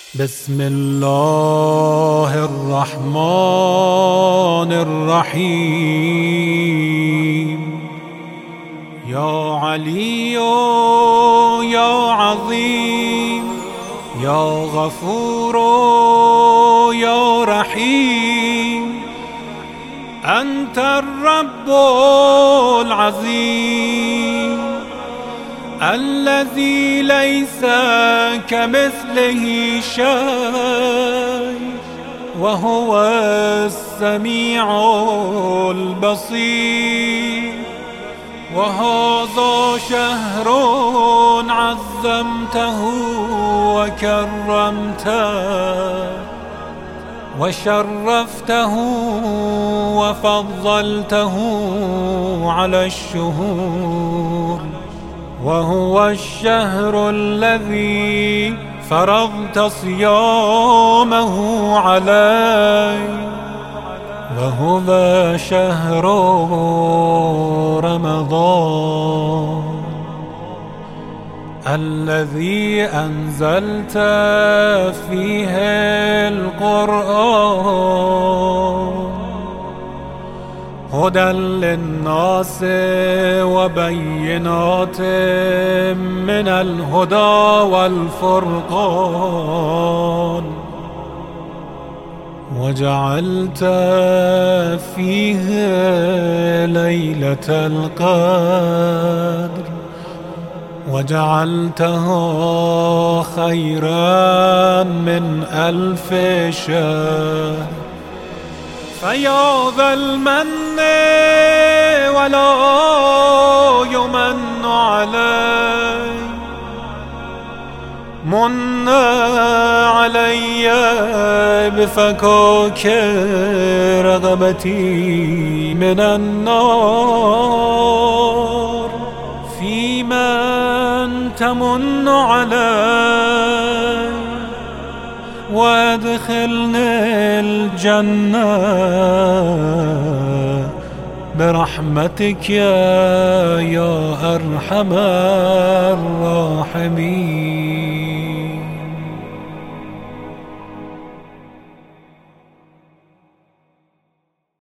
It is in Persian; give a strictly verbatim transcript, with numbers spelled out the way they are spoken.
بسم الله الرحمن الرحيم. يا علي يا عظيم يا غفور يا رحيم، أنت الرب العظيم الذي ليس كمثله شيء، وهو السميع البصير. وهذا شهر عظمته وكرمته وشرفته وفضلته على الشهور، وهو الشهر الذي فرضت صيامه علي، وهو شهر رمضان الذي أنزلت فيه القرآن هدى للناس وبينات من الهدى والفرقان، وجعلت فيه ليلة القدر وجعلته خيرا من ألف شهر. فيا ذا المن ولا يمن علي، من علي بفكاك رغبتي من النار، في من تمن علي وادخلني الجنة برحمتك يا أرحم الراحمين.